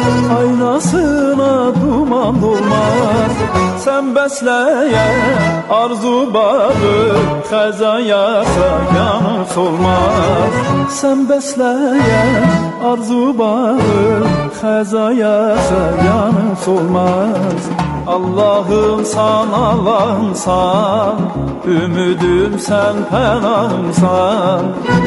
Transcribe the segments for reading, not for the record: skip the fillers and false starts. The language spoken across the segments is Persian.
aynasına duman dolmaz. Sen besleyen arzu bağı xəzaya yanı solmaz. Sen besleyen arzu bağı xəzaya yanı solmaz. Allah'ım san, Allah'ım san, ümüdüm sen, pənahım san.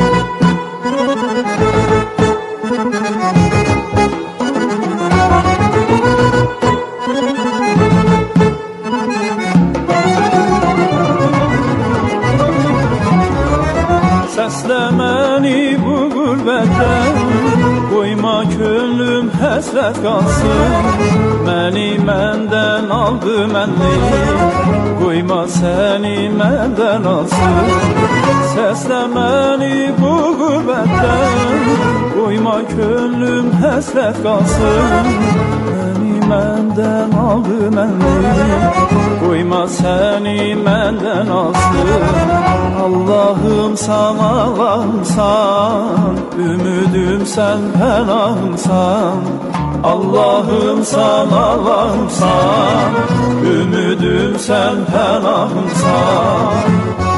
Səsləməni bu qürbətdən, qoyma könlüm həsrət qalsın. Məni məndən aldı mənlik, qoyma səni məndən alsın. Səsləməni bu qürbətdən, qoyma könlüm həsrət qalsın. Məni məndən aldı mənlik, qoyma səni məndən alsın. Allah'ım san, Allah'ım san, ümüdüm sen, pənahım san. Allah'ım san, Allah'ım san, ümüdüm sen, pənahım san.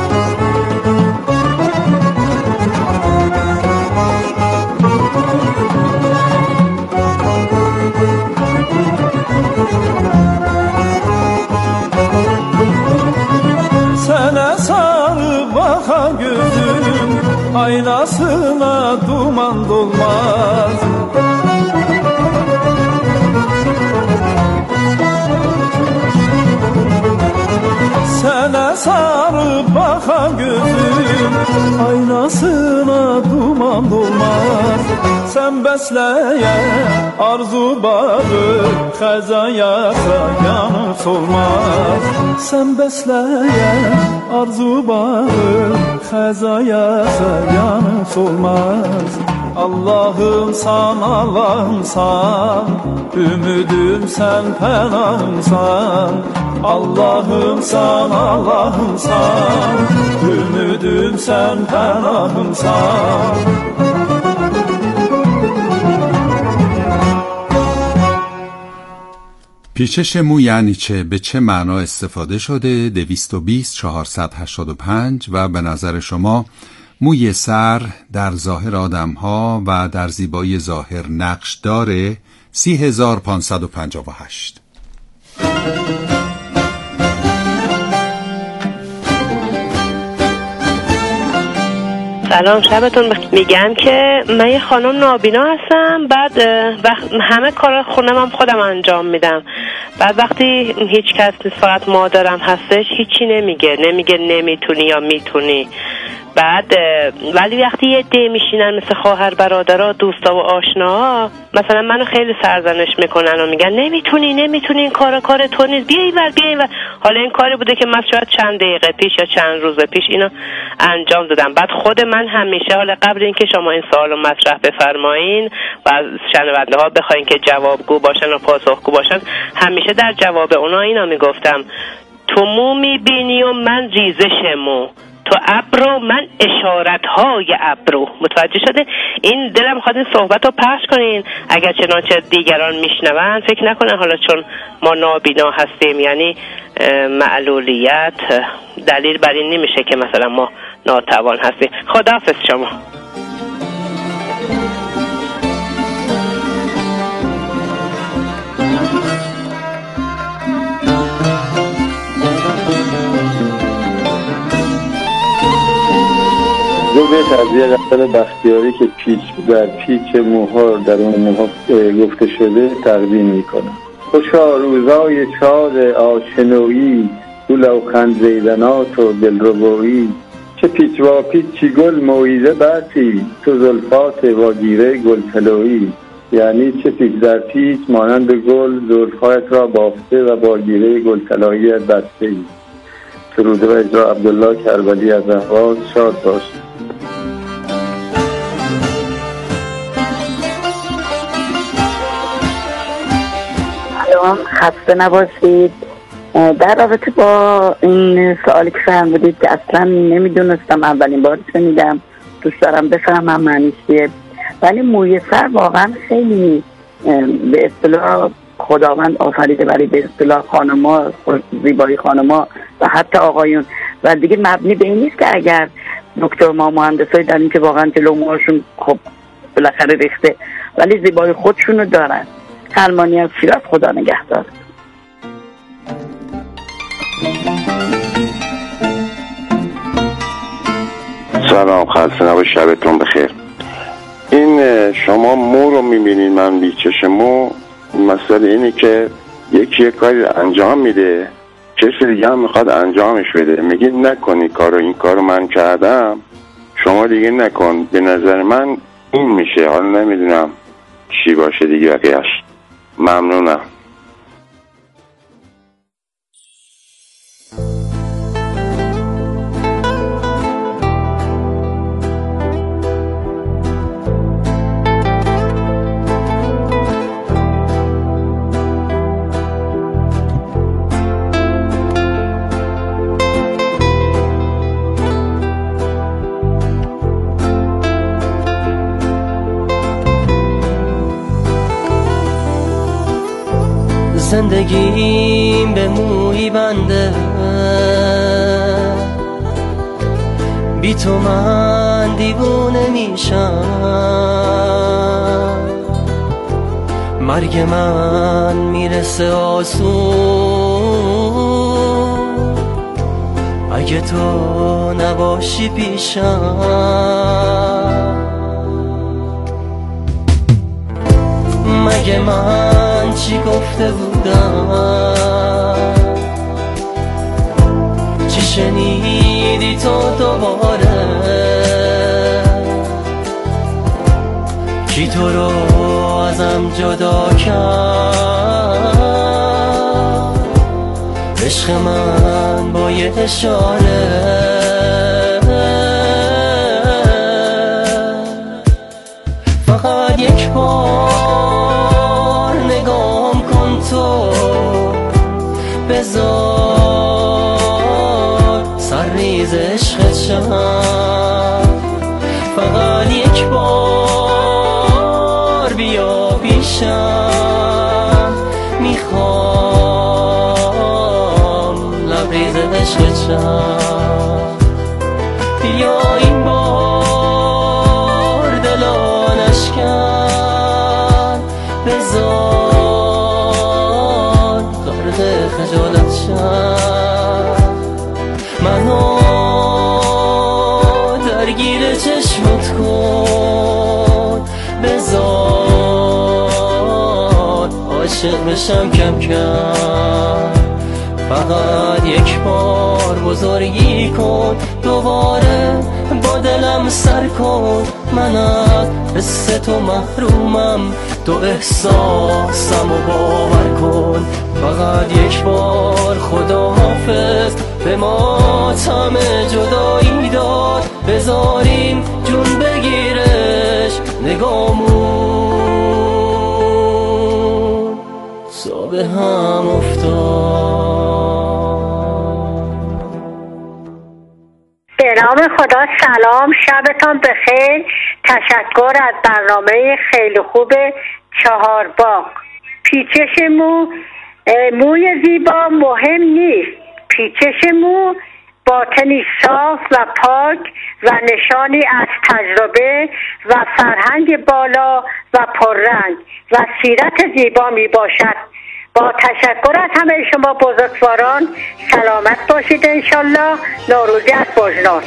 Sənə sarı baxa gözüm, aynasına duman dolmaz. Sənə sarı baxa gözüm, aynasına duman dolmaz. Sen besleyen arzu bağı xəzaya yanı solmaz. Sen besleyen arzu bağı xəzaya yanı solmaz. Allah'ım san, Allah'ım san, ümüdüm sen, pənahım san. Allah'ım san, Allah'ım san, ümüdüm sen, pənahım san. پیچش مو یعنی چه؟ به چه معنا استفاده شده؟ 220 485 و به نظر شما موی سر در ظاهر آدم‌ها و در زیبایی ظاهر نقش داره؟ 30558. سلام، شبتون بخیر. میگم که من یه خانم نابینا هستم، بعد همه کار خونم هم خودم انجام میدم. بعد وقتی هیچ کس نیست، فقط مادرم هستش، هیچی نمیگه نمیتونی یا میتونی. بعد ولی وقتی یه عده میشینن مثل خواهر برادرها، دوستا و آشناها، مثلا منو خیلی سرزنش میکنن و میگن نمیتونی این کار تو نیست، بیا اینور. حالا این کاری بوده که من شاید چند دقیقه پیش یا چند روز پیش اینو انجام دادم. بعد خود من همیشه، حالا قبل اینکه شما این سوالو مطرح بفرمایین و از شنونده ها بخواین که جوابگو باشن و پاسخگو باشن، همیشه در جواب اونا اینا میگفتم: تو مو میبینی و من ریزش مو، تو ابرو من اشارت‌های ابرو. متوجه شده؟ این دلم خواهد این صحبت رو پخش کنین، اگر چنانچه دیگران میشنون فکر نکنن حالا چون ما نابینا هستیم یعنی معلولیت دلیل بر این نمیشه که مثلا ما ناتوان هستیم. خداحافظ شما. دو بیت از یه غزل بختیاری که پیچ در پیچ موها در اون موها گفته شده تقدیم میکنم. خوشا روزای شاد آشنایی، تو لوخند زیدنات و دلربایی، چه پیچ و پیچی گل مویزه بسی، تو زلفات واگیره گل طلایی. یعنی چه پیچ در پیچ مانند گل، زلفایت را بافته و واگیره گل طلاییت بسته ای. سروده و اجرا عبدالله کربلی از اهواز. شاد باشید. سلام، خسته نباشید. در رابطه با این سوالی که فرمودید که اصلا نمیدونستم، اولین بار شنیدم، دوست دارم بفهمم معنیش چیه. ولی موی سر واقعا خیلی به اصطلاح خداوند آفریده، برای به اصطلاح خانم‌ها، زیبایی خانم‌ها و حتی آقایون، و دیگه مبنی به این نیست که اگر دکتر ما مهندسای در این که واقعا جلو موهاشون خب بالاخره ریخته ولی زیبایی خودشونو دارن. سلمانی از شیراز، خدا نگهدار. سلام، خسته نباشید، شبتون بخیر. این شما مو رو میبینید، من بیچش مو، مسئله اینه که یکی یک کاری انجام میده، کسی دیگه هم میخواد انجامش بده، میگه نکنی کارو، این کارو من کردم شما دیگه نکن. به نظر من این میشه، حالا نمیدونم چی باشه دیگه بقیه‌اش. ممنونم. زندگیم به مویی بنده، بی تو من دیوونه میشم، مرگ من میرسه آسون اگه تو نباشی پیشم. مگه من چی گفته بودم، چی شنیدی تو دوباره، کی تو رو ازم جدا کرد، عشق من با یه اشاره. فقط یک بار نگام کن تو، بذار سرریز عشقت شم. فقط یک بار بیا پیشم، میخوام لبریز عشقت شم. بیا این بار دلانش کن، بذار غرق خجالت شم. منو درگیر چشمت کن، بذار عاشق بشم کم کم. فقط یک بار بزرگی کن، دوباره با دلم سر کن. من از حس تو محرومم، تو احساسم و باور کن. فقط یک بار خداحافظ، به ماتم جدایی داد، بذاریم جون بگیرش نگامون تا به هم افتاد. به نام خدا، سلام، شبتان بخیر. تشکر از برنامه خیلی خوب چهارباغ. پیچش موی زیبا مهم نیست، پیچش مو باطنی صاف و پاک و نشانی از تجربه و فرهنگ بالا و پررنگ و سیرت زیبا می باشد. با تشکر از همه شما بزرگواران، سلامت باشید انشالله. نوروزی از بجنورد.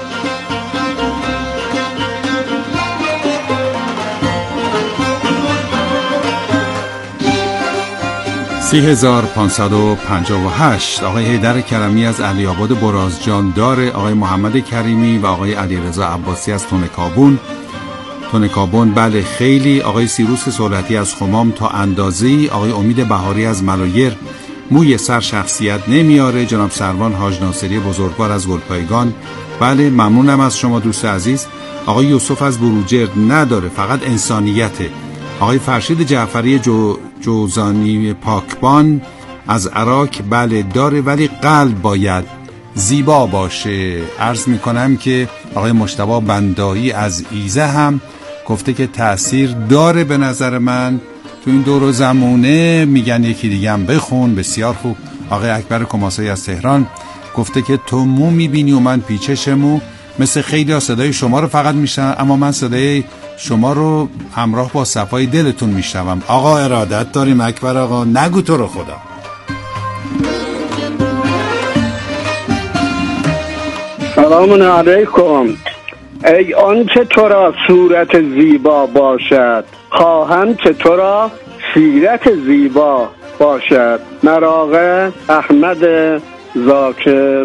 3558 آقای حیدر کرمی از علی‌آباد برازجان داره، آقای محمد کریمی و آقای علیرضا عباسی از تونکابون بله خیلی، آقای سیروس سولتی از خمام تا اندازه‌ای، آقای امید بهاری از ملایر موی سر شخصیت نمیاره، جناب سروان حاج ناصری بزرگوار از گلپایگان بله ممنونم از شما دوست عزیز، آقای یوسف از بروجرد نداره فقط انسانیته، آقای فرشید جعفری جوزانی پاکبان از عراق بله داره ولی قلب باید زیبا باشه. عرض میکنم که آقای مجتبی بندایی از ایزه هم گفته که تأثیر داره به نظر من تو این دور و زمونه میگن یکی دیگه هم بخون. بسیار خوب. آقای اکبر کماسایی از تهران گفته که تو مو میبینی و من پیچش مو، مثل خیلی ها صدای شما رو فقط میشنم، اما من صدای شما رو همراه با صفای دلتون میشنوم. آقا ارادت داریم اکبر آقا، نگو تو رو خدا. سلام علیکم. ای آنچه تو را صورت زیبا باشد، خواهم که تو را سیرت زیبا باشد. مراغه احمد ذاکر.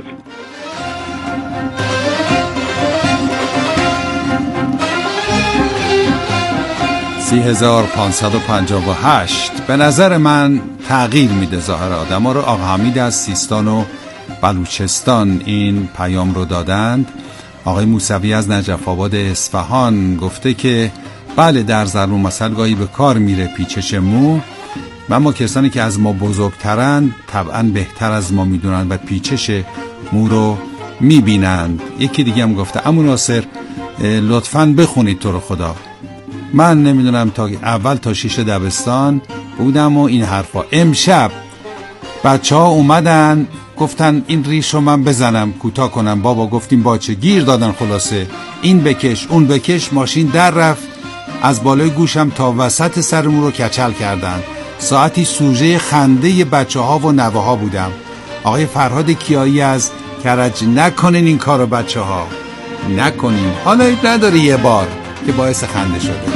3558 به نظر من تغییر میده ظاهر آدم ها رو. آقا حمید از سیستان و بلوچستان این پیام رو دادند. آقای موسوی از نجف آباد اصفهان گفته که بله در ضرب المثل گاهی به کار میره پیچش مو، و اما کسانی که از ما بزرگترند طبعا بهتر از ما میدونن و پیچش مو رو میبینند. یکی دیگه هم گفته عمو ناصر لطفاً بخونید تو رو خدا. من نمیدونم تا اول تا 6 دبستان بودم و این حرفا. امشب بچه ها اومدن گفتن این ریش رو من بزنم کوتاه کنم. بابا گفتیم باچه، گیر دادن. خلاصه این بکش اون بکش، ماشین در رفت، از بالای گوشم تا وسط سرمون رو کچل کردن. ساعتی سوژه خنده بچه ها و نوه ها بودم. آقای فرهاد کیایی از کرج نکنین این کارو بچه ها، نکنین. حالا نداره یه بار که باعث خنده شده.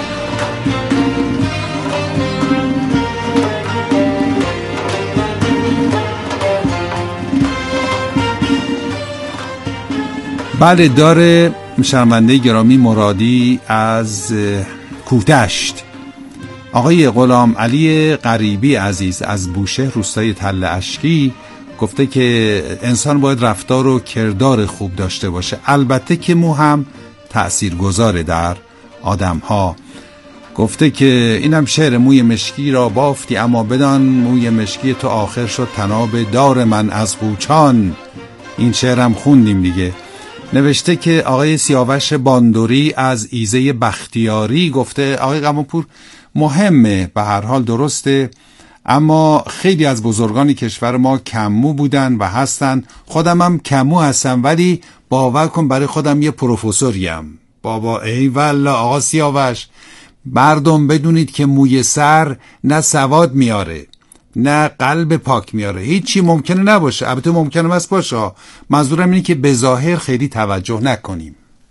بله داره شرمنده گرامی مرادی از کوتشت. آقای غلام علی غریبی عزیز از بوشهر روستای تل اشکی گفته که انسان باید رفتار و کردار خوب داشته باشه، البته که مو هم تأثیر گذاره در آدم ها. گفته که اینم شعر موی مشکی را بافتی اما بدان موی مشکی تو آخر شد تناب دار من از قوچان. این شعرم خوندیم دیگه. نوشته که آقای سیاوش باندوری از ایزه بختیاری گفته آقای قماپور مهمه، به هر حال درسته، اما خیلی از بزرگان کشور ما کمو بودن و هستن. خودم هم کمو هستم ولی باور کن برای خودم یه پروفسوریم. بابا ای والله آقا سیاوش، مردم بدونید که موی سر نه سواد میاره نه قلب پاک میاره، هیچی ممکنه نباشه. البته ممکنه است باشه، منظورم اینه که به ظاهر خیلی توجه نکنیم.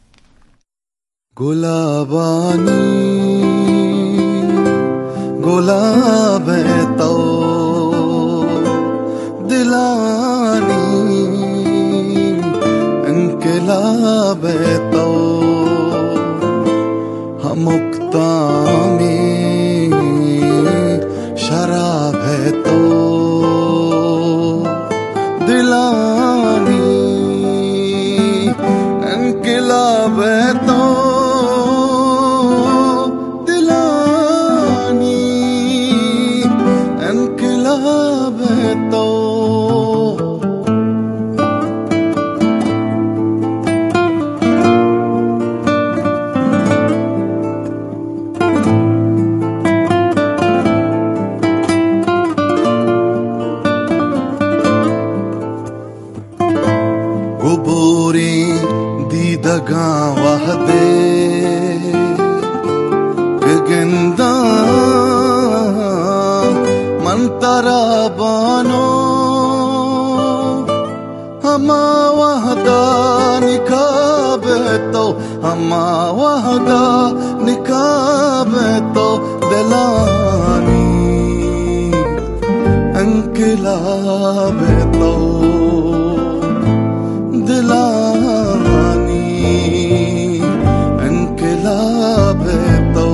گلابانی گلاب تو دلانی انقلاب تو هم اقتامی شراب تو دلانی انقلاب تو دلانی انقلاب تو دگاں وحدے گگندا منترا بانو ہما وحدہ نکاب تو ہما وحدہ نکاب تو دلانی انقلاب تو دلانی انقلاب تو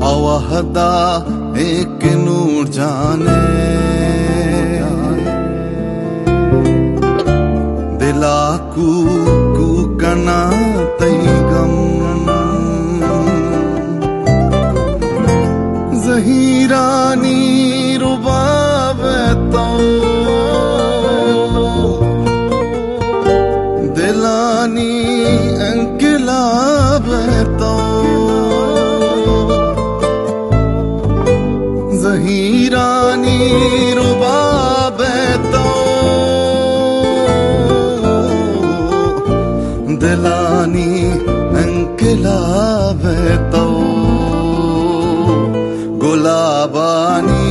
आवहदा एक नूर जाने दिला कू कना तैगम जहीरानी रुबाबे तो दिलानी अंकिलाबे तो जहीरानी रुबाबे तो दिलानी अंकिलाबे तो गुलाबानी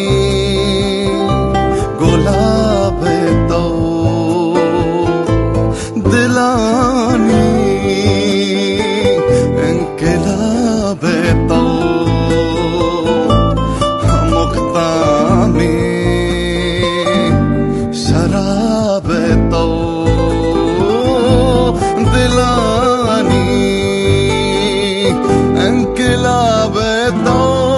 गुलाबे तो दिलानी इंकिलाबे तो मुक्तानी शराबे तो दिलानी इंकिलाबे तो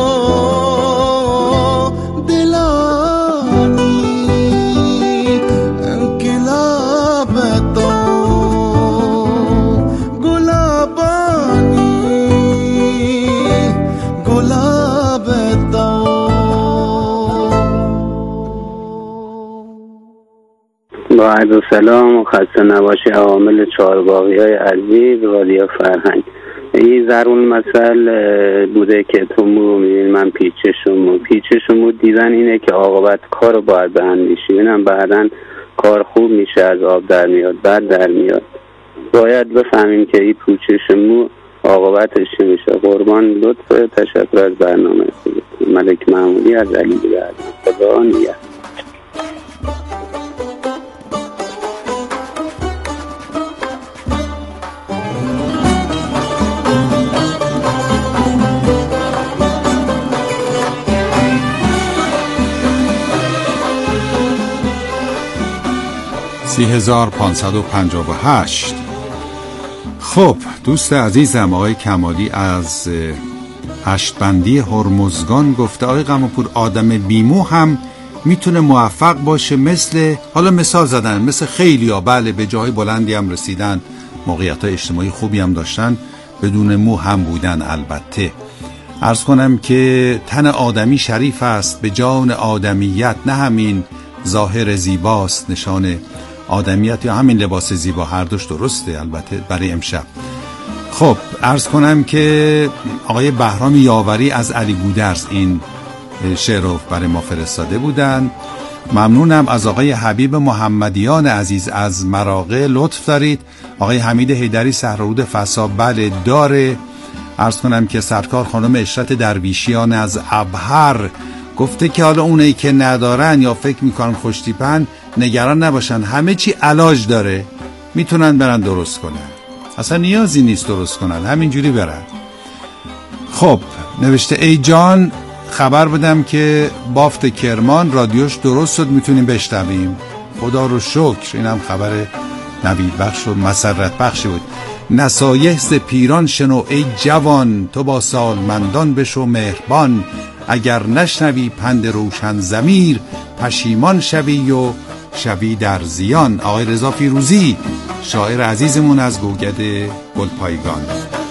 با عرض سلام و خسته نباشی عوامل چهارباغی‌های عزیز رادیو فرهنگ. این ضرون مثل بوده که تو مو میبینی من پیچشمو دیدن اینه که عاقبت کار رو باید بهندیشی بینم بعدن کار خوب میشه از آب در میاد بعد در میاد باید بفهمیم که این پیچشمو عاقبتش چی میشه. قربان لطف تشکر از برنامه ملک محمودی از علی بیاد خدا نیت. $30,558. خب دوست عزیزم آقای کمالی از هشتبندی هرمزگان گفته آقای قمرپور آدم بیمو هم میتونه موفق باشه مثل حالا مثال زدن مثل خیلی ها بله به جای بلندی هم رسیدن موقعیت اجتماعی خوبی هم داشتن بدون مو هم بودن. البته عرض کنم که تن آدمی شریف است به جان آدمیت نه همین ظاهر زیباست نشان آدمیت یا همین لباس زیبا هر دوش درسته البته برای امشب. خب عرض کنم که آقای بهرام یاوری از علی گودرز این شعر رو برای ما فرستاده بودن. ممنونم از آقای حبیب محمدیان عزیز از مراغه لطف دارید. آقای حمید حیدری صحرارود فسا بله داره. عرض کنم که سرکار خانم اشرت درویشیان از ابهر گفته که حالا اونایی که ندارن یا فکر میکنن خوشتیپن نگران نباشن همه چی علاج داره میتونن برن درست کنن اصلا نیازی نیست درست کنن همینجوری برن. خب نوشته ای جان خبر بدم که بافت کرمان رادیوش درست شد میتونیم بشنویم خدا رو شکر. اینم خبر نوید بخش و مسرت بخشی بود. نصایح ز پیران شنو ای جوان تو با سالمندان بشو مهربان اگر نشنوی پند روشن ضمیر پشیمان شوی و شوی در زیان. آقای رضا فیروزی شاعر عزیزمون از گوگد گلپایگان.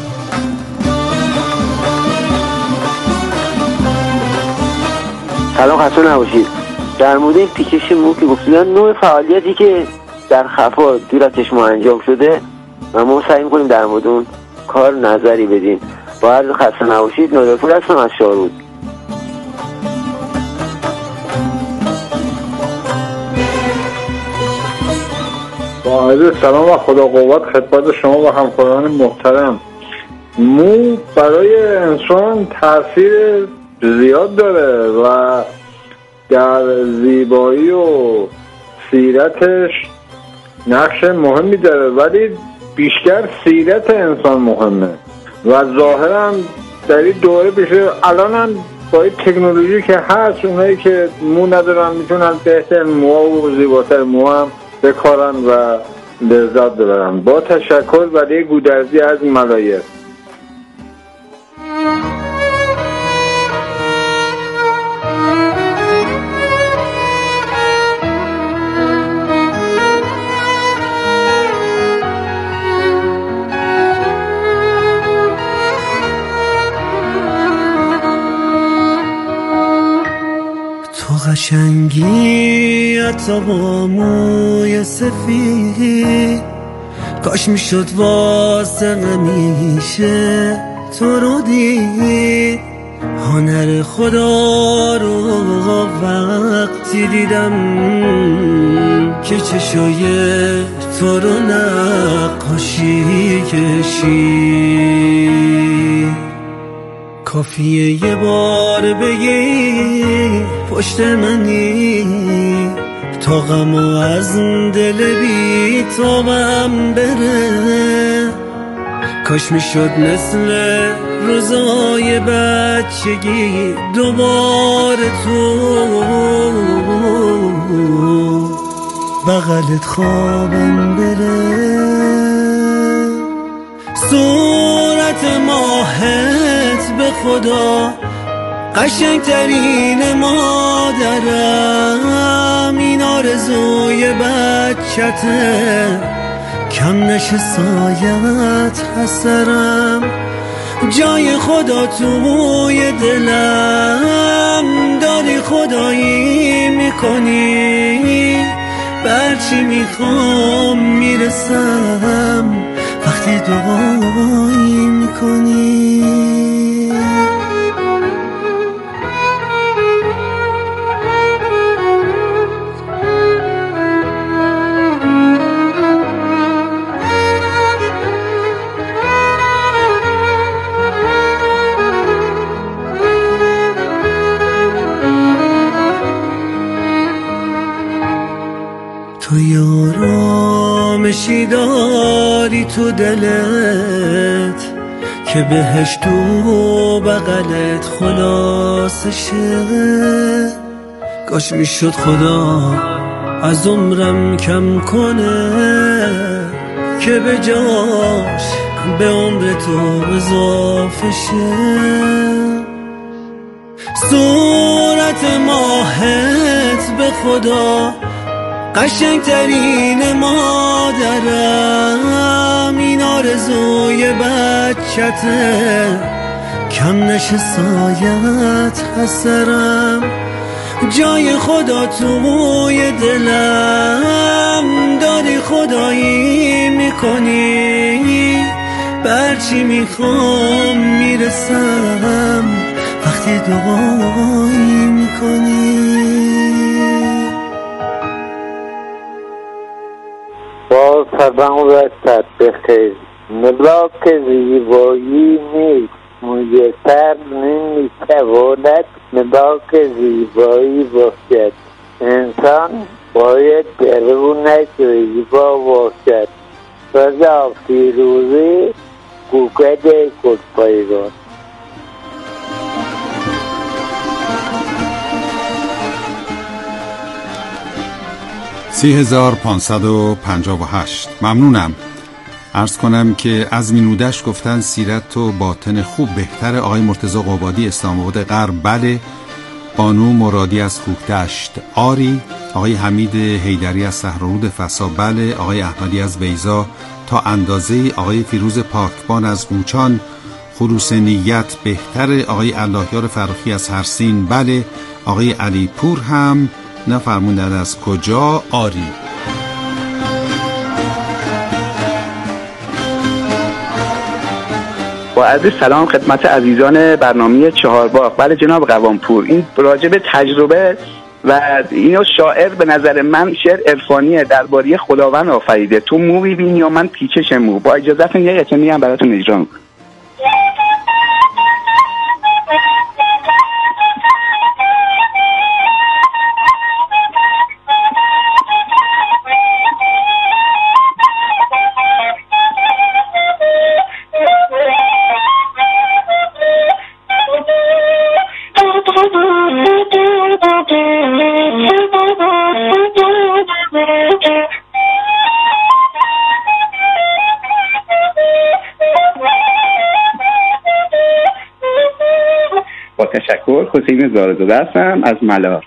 سلام خسته نباشید. در مورد این پیکش مو که گفتن نوع فعالیتی که در خفا دور از چشم انجام شده و ما سعی می‌کنیم در مورد اون کار نظری بدیم. با عرض خسته نباشید نادرپور هستم از شارود. با عرض سلام و خدا قوت خدمت شما و همکاران محترم. مو برای انسان تاثیر زیاد داره و در زیبایی و سیرتش نقش مهمی داره ولی بیشتر سیرت انسان مهمه و ظاهرا در این دوره بیشتر الان هم با این تکنولوژی که هست اونایی که مو ندارن میتونن بهتر موها و زیباتر مو هم بکارن و لذت ببرن. با تشکر ولی گودرزی از ملایه. قشنگی حتی با موی سفید، کاش میشد واسه همیشه تو رو دید. هنر خدا رو وقتی دیدم که چشای تو رو نقاشی کشید. کافیه یه بار بگی پشت منی تا غمو از دل بی تابم بره. کاش میشد مثل روزای بچگی دوباره تو بغلت خوابم بره. صورت ماهت به خدا قشنگترین مادرم، این آرزوی بچته کم نشه سایت حسرم. جای خدا توی دلم داری خدایی میکنی، برچی میخوام میرسم وقتی دعایی میکنی. تو یارامشی داری تو دلت که بهش تو بغلت خلاصشه. کاش میشد خدا از عمرم کم کنه که به جاش به عمر تو اضافه شه. صورت ماهت به خدا قشنگترین مادرم، این آرزوی بچته کم نشه سایت حسرم. جای خدا توی دلم داری خدایی میکنی، برچی میخوام میرسم وقتی دعایی میکنی. با سلام و صد بخیر. ملاک زیبایی نیست میسر نمیتواند ملاک زیبایی باشد. انسان باید درونش زیبا باشد. رضا فیروزی، کوکد کدپایگان. 3558. ممنونم. عرض کنم که از مینودش گفتن سیرت و باطن خوب بهتر. آقای مرتضی قبادی اسلام آباد غرب بله. بانو مرادی از کوکدشت آری. آقای حمید حیدری از صحرارود فسا بله. آقای احمدی از بیضا تا اندازه. آقای فیروز پاکبان از قوچان خلوص نیت بهتره. آقای اللهیار فراخی از هرسین بله. آقای علی پور هم نفرموندن از کجا آری. با عرض سلام خدمت عزیزان برنامه چهارباغ. بله جناب قوامپور، این راجع به تجربه و اینو شاعر به نظر من شعر عرفانیه درباره خداوند آفریده. تو مو می‌بینی یا من پیچش مو. با اجازهتون یه اتمی هم براتون اجرا می‌کنم. با تشکر. حسین زارزاده هستم از ملار.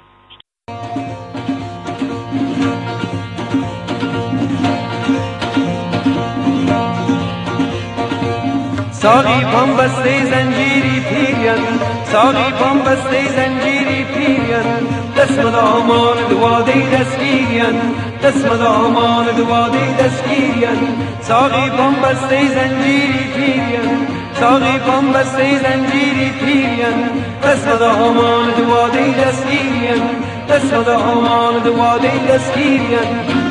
ساقی پام بسته زنجیری پیریم، ساقی پام بسته زنجیری پیرین دست مدامان دوادی دستگیرین دست مدامان دوادی دستگیرین ساقی پام بسته زنجیری پیرین ساقی پام بسته زنجیری پیرین دست مدامان دوادی دستگیرین دست مدامان دوادی دستگیرین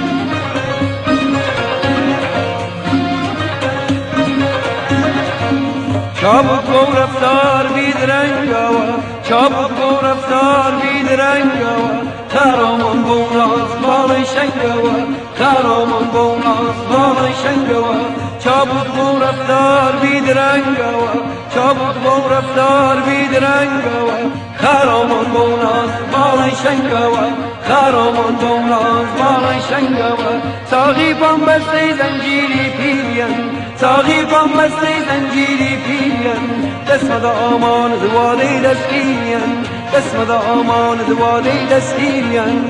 چابک و رفتار بیدرنگاوا چابک و رفتار بیدرنگاوا خرامان بوناز بالای شنگاوا خرامان بوناز بالای شنگاوا چابک و رفتار بیدرنگاوا چابک و رفتار بیدرنگاوا خرامان بوناز بالای شنگاوا خرامان بوناز بالای شنگاوا ساقی پام بسته زنجیری پیرین ساقی پام بسته زنجیری پیرین دست مدامان دوادی دستگیرین دست مدامان دوادی دستگیرین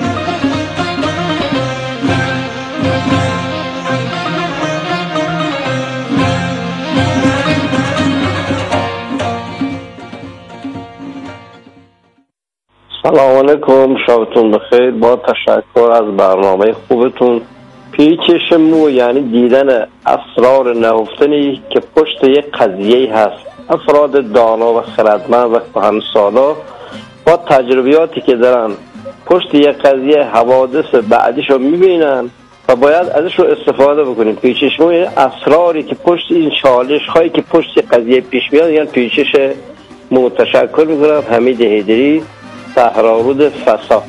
سلام علیکم، شبتون بخیر. با تشکر از برنامه خوبتون. پیچش مو یعنی دیدن اسرار نهفتنی که پشت یک قضیه هست. افراد دانا و خردمند و کهنسالا با تجربیاتی که دارن پشت یک قضیه حوادث بعدیش رو میبینن و باید ازش رو استفاده بکنیم. پیچش مو یعنی اسراری که پشت این چالش هایی که پشت قضیه پیش میاد یعنی پیچش مو. تشکر میکنم. حمید حیدری، صحرارود فسا.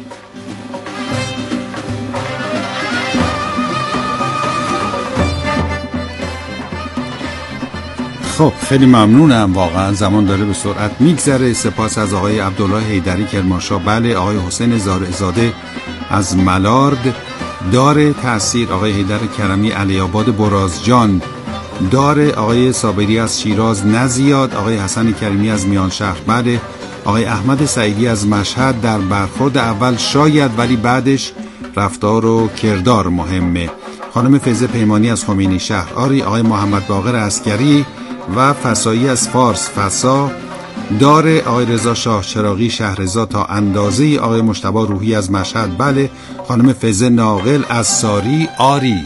خب خیلی ممنونم، واقعا زمان داره به سرعت میگذره. سپاس از آقای عبدالله حیدری کرمانشاه. بله، آقای حسین زارعزاده از ملارد داره تأثیر، آقای حیدر کرمی علی آباد برازجان داره، آقای صابری از شیراز نزیاد، آقای حسن کریمی از میانشهر بله، آقای احمد سعیدی از مشهد در برخورد اول شاید ولی بعدش رفتار و کردار مهمه. خانم فیضه پیمانی از خمینی شهر آری، آقای محمد باقر عسکری و فسایی از فارس فسا داره، آقای رضا شاه چراغی شهرزا تا اندازه‌ای، آقای مجتبی روحی از مشهد بله، خانم فیضه ناقل از ساری آری.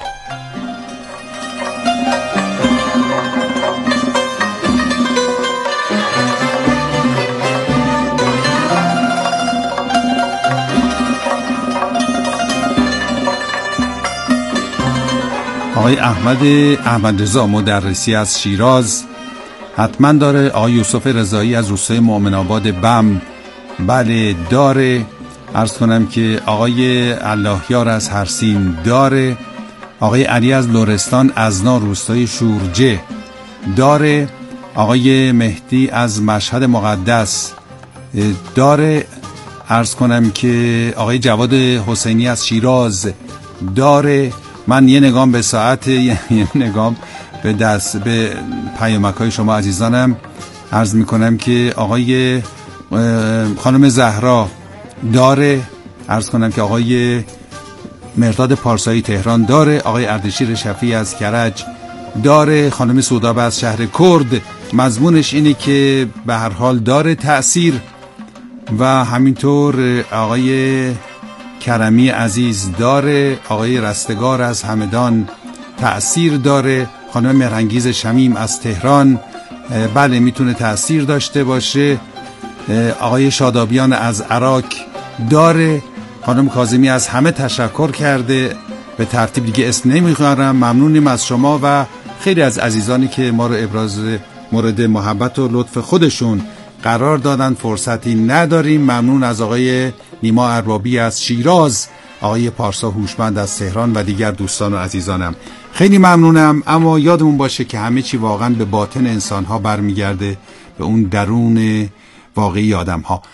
آقای احمد رضا مدرسی از شیراز حتما داره، آقای یوسف رضایی از روستای مؤمن آباد بم بله داره، عرض کنم که آقای اللهیار از هرسین داره، آقای علی از لرستان ازنا روستای شورجه داره، آقای مهدی از مشهد مقدس داره، عرض کنم که آقای جواد حسینی از شیراز داره. من یه نگام به ساعت، یه نگام به پیامک‌های شما عزیزانم عرض میکنم که آقای خانم زهرا داره، عرض کنم که آقای مرداد پارسایی تهران داره، آقای اردشیر شفیعی از کرج داره، خانم سودابه از شهر کرد. مضمونش اینه که به هر حال داره تأثیر و همینطور آقای کرمی عزیز داره، آقای رستگار از همدان تأثیر داره، خانم مهرانگیز شمیم از تهران بله میتونه تأثیر داشته باشه، آقای شادابیان از عراق داره، خانم کاظمی از همه تشکر کرده، به ترتیب دیگه اسم نمیخوام. ممنونیم از شما و خیلی از عزیزانی که ما رو ابراز مورد محبت و لطف خودشون قرار دادن، فرصتی نداریم. ممنون از آقای نیما اربابی از شیراز، آقای پارسا هوشمند از تهران و دیگر دوستان و عزیزانم خیلی ممنونم. اما یادمون باشه که همه چی واقعا به باطن انسان‌ها برمیگرده، به اون درون واقعی آدم‌ها.